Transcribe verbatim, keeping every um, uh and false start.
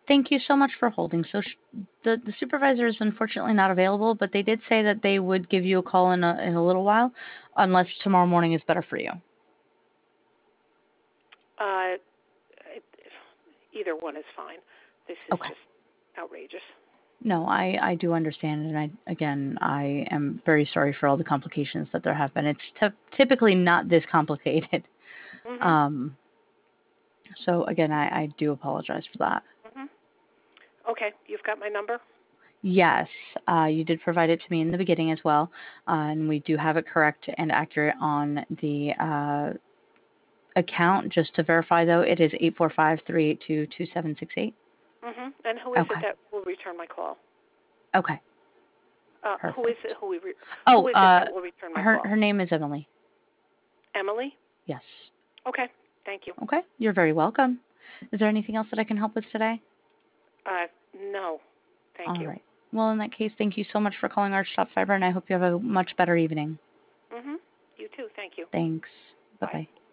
Thank you so much for holding. So sh- the the supervisor is unfortunately not available, but they did say that they would give you a call in a in a little while, unless tomorrow morning is better for you. Uh, it, either one is fine. This is Okay. just outrageous. No, I I do understand, and I again I am very sorry for all the complications that there have been. It's t- typically not this complicated. Mhm. Um. So again, I I do apologize for that. Mhm. Okay, you've got my number. Yes, uh, you did provide it to me in the beginning as well, uh, and we do have it correct and accurate on the uh, account. Just to verify, though, it is eight four five three eight two two seven six eight. Mhm. And who is it Okay. that will return my call? Okay. Uh, who is Perfect. it who we re- Oh, who is it uh, that will return my her call? her name is Emily. Emily. Yes. Okay. Thank you. Okay. You're very welcome. Is there anything else that I can help with today? Uh, no. Thank All you. right. Well, in that case, thank you so much for calling Archstop Fiber, and I hope you have a much better evening. Mhm. You too. Thank you. Thanks. Bye Bye. bye.